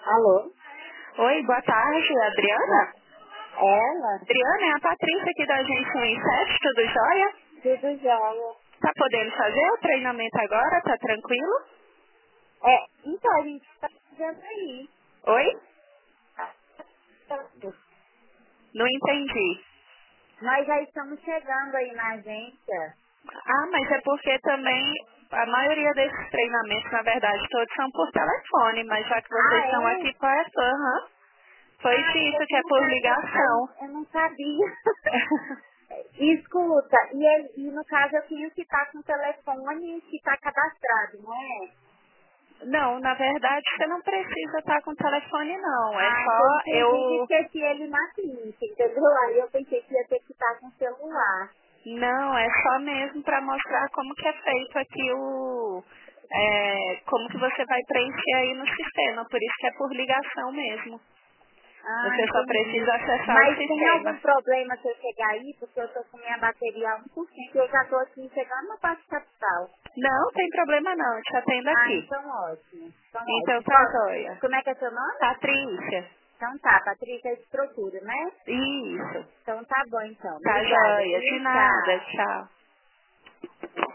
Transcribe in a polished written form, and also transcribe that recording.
Alô? Oi, boa tarde, Adriana? Ela? Adriana, é a Patrícia aqui da agência 17, tudo jóia? Tudo jóia. Tá podendo fazer o treinamento agora? Tá tranquilo? Então a gente tá fazendo aí. Oi? Não entendi. Nós já estamos chegando aí na agência. Ah, mas é porque também a maioria desses treinamentos, na verdade, todos são por telefone, mas já que vocês Ah, estão é? aqui perto, foi Ah, isso que porque é no por caso ligação. eu não sabia. Escuta, e no caso eu tenho que estar com o telefone que está cadastrado, não é? Não, na verdade você não precisa estar com telefone não, é Ah, que eu só inclusive eu. esqueci ele na clínica, entendeu? Aí eu pensei que ia ter que estar com o celular. Não, é só mesmo para mostrar como que é feito aqui como que você vai preencher aí no sistema, por isso que é por ligação mesmo. Ah, Você só entendi. precisa acessar o Mas tem algum sistema. problema se eu chegar aí? Porque eu tô com minha bateria a 1% e eu já tô aqui chegando na parte capital. Não, tem problema não, eu te atendo Ah, aqui. então ótimo. Então Então ótimo. tá joia. Como é que é seu nome? Patrícia, Então tá, Patrícia, eu te procuro, né? isso. Então tá bom então. Tá Obrigada, joia, de viu? nada, Tchau. tchau.